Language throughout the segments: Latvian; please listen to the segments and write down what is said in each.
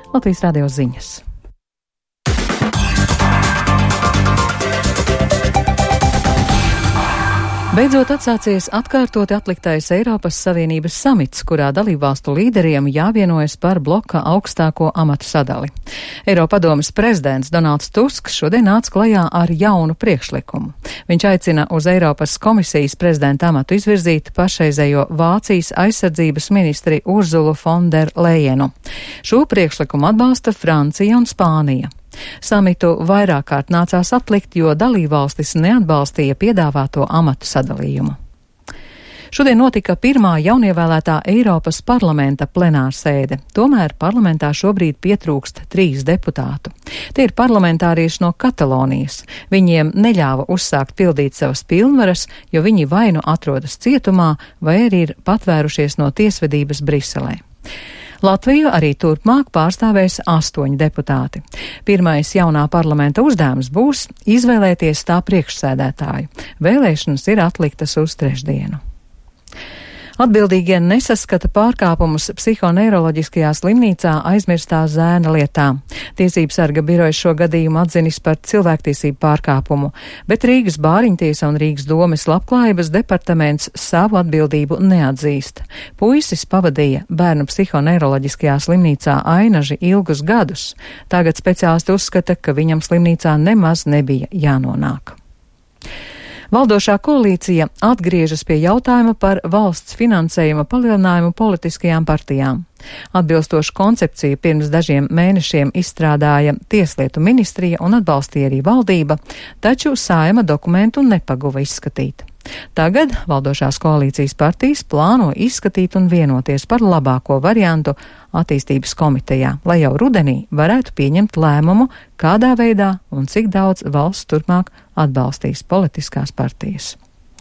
Latvijas radio ziņas. Beidzot atsācies atkārtoti atliktais Eiropas Savienības samits, kurā dalībvalstu līderiem jāvienojas par bloka augstāko amatu sadali. Eiropadomes prezidents Donalds Tusks šodien nāca klajā ar jaunu priekšlikumu. Viņš aicina uz Eiropas komisijas prezidenta amatu izvirzīt pašreizējo Vācijas aizsardzības ministri Urzulu von der Leyenu. Šo priekšlikumu atbalsta Francija un Spānija. Samitu vairāk kārt nācās atlikt, jo dalībvalstis neatbalstīja piedāvāto amatu sadalījumu. Šodien notika pirmā jaunievēlētā Eiropas parlamenta plenārsēde, tomēr parlamentā šobrīd pietrūkst 3 deputātu. Tie ir parlamentārieši no Katalonijas. Viņiem neļāva uzsākt pildīt savas pilnvaras, jo viņi vai nu atrodas cietumā, vai arī ir patvērušies no tiesvedības Briselē. Latviju arī turpmāk pārstāvēs 8 deputāti. Pirmais jaunā parlamenta uzdevums būs izvēlēties tā priekšsēdētāju. Vēlēšanas ir atliktas uz trešdienu. Atbildīgie nesaskata pārkāpumus psihoneiroloģiskajā slimnīcā aizmirstā zēna lietā. Tiesības sarga birojas šo gadījumu atzinis par cilvēktiesību pārkāpumu, bet Rīgas Bāriņtiesa un Rīgas domes labklājības departaments savu atbildību neatzīst. Puisis pavadīja bērnu psihoneiroloģiskajā slimnīcā Ainaži ilgus gadus. Tagad speciālisti uzskata, ka viņam slimnīcā nemaz nebija jānonāk. Valdošā koalīcija atgriežas pie jautājuma par valsts finansējuma palielinājumu politiskajām partijām. Atbilstošu koncepciju pirms dažiem mēnešiem izstrādāja Tieslietu ministrija un atbalstīja arī valdība, taču Saeima dokumentu nepaguva izskatīt. Tagad valdošās koalīcijas partijas plāno izskatīt un vienoties par labāko variantu attīstības komitejā, lai jau rudenī varētu pieņemt lēmumu, kādā veidā un cik daudz valsts turpmāk atbalstīs politiskās partijas.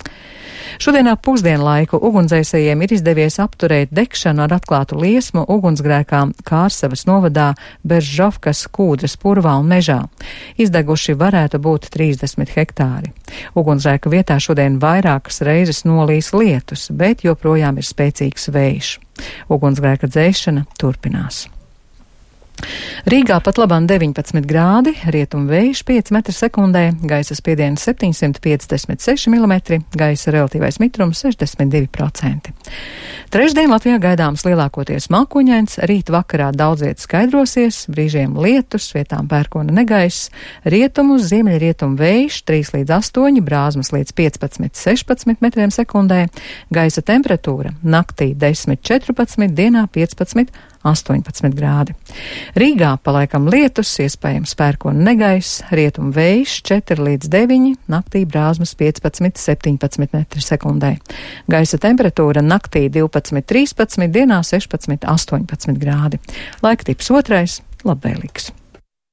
Šodien ap pusdienlaiku ugunsdzēsējiem ir izdevies apturēt degšanu ar atklātu liesmu ugunsgrēkā Kārsavas novadā Beržovkas Kūdras purvā un mežā. Izdeguši varētu būt 30 hektāri. Ugunsgrēka vietā šodien vairākas reizes nolīs lietus, bet joprojām ir spēcīgs vējš. Ugunsgrēka dzēšana turpinās. Rīgā pat labāk 19 grādi, rietumu vējš 5 m/sekundē, gaisa spiediens 756 mm, gaisa relatīvais mitrums 62%. Trešdien Latvijā gaidāms lielākoties mākoņains, rīt vakarā daudz viet skaidrosies, brīžiem lietus, vietām pērkona negaiss, rietumu uz ziemeļrietumu vējš 3 līdz 8, brāzmas līdz 15–16 m/sekundē, gaisa temperatūra naktī 10–14, dienā 15–18 grādi. Rīgā palaikam lietus, iespējams pērkona negaiss, rietumu vējš 4 līdz 9, naktī brāzmas 15–17 m/sekundē. Gaisa temperatūra naktī 12–13, dienā 16–18 grādi. Laika tips 2, labvēlīgs.